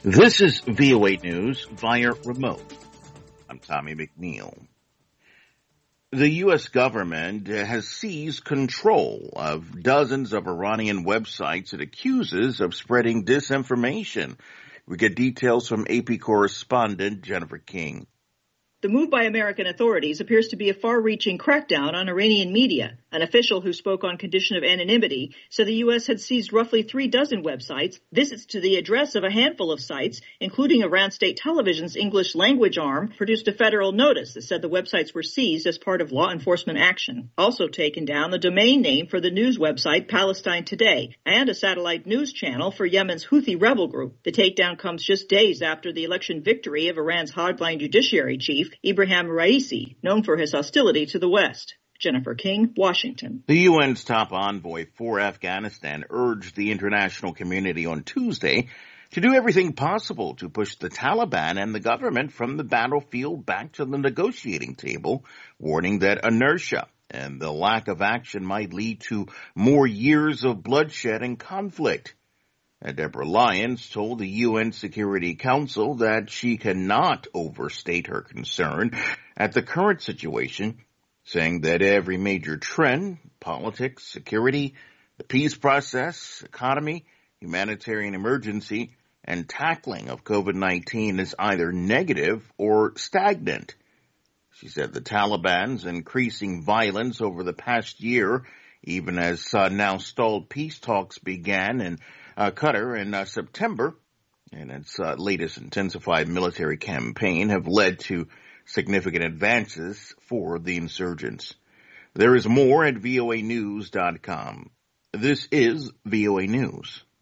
This is VOA News via remote. I'm Tommy McNeil. The U.S. government has seized control of dozens of Iranian websites it accuses of spreading disinformation. We get details from AP correspondent Jennifer King. The move by American authorities appears to be a far-reaching crackdown on Iranian media. An official who spoke on condition of anonymity said the U.S. had seized roughly 36 websites, visits to the address of a handful of sites, including Iran State Television's English language arm, produced a federal notice that said the websites were seized as part of law enforcement action. Also taken down the domain name for the news website Palestine Today and a satellite news channel for Yemen's Houthi rebel group. The takedown comes just days after the election victory of Iran's hardline judiciary chief, Ibrahim Raisi, known for his hostility to the West. Jennifer King, Washington. The UN's top envoy for Afghanistan urged the international community on Tuesday to do everything possible to push the Taliban and the government from the battlefield back to the negotiating table, warning that inertia and the lack of action might lead to more years of bloodshed and conflict. Deborah Lyons told the UN Security Council that she cannot overstate her concern at the current situation, saying that every major trend, politics, security, the peace process, economy, humanitarian emergency, and tackling of COVID-19 is either negative or stagnant. She said the Taliban's increasing violence over the past year, even as now stalled peace talks began in Qatar in September, and its latest intensified military campaign have led to significant advances for the insurgents. There is more at voanews.com. This is VOA News.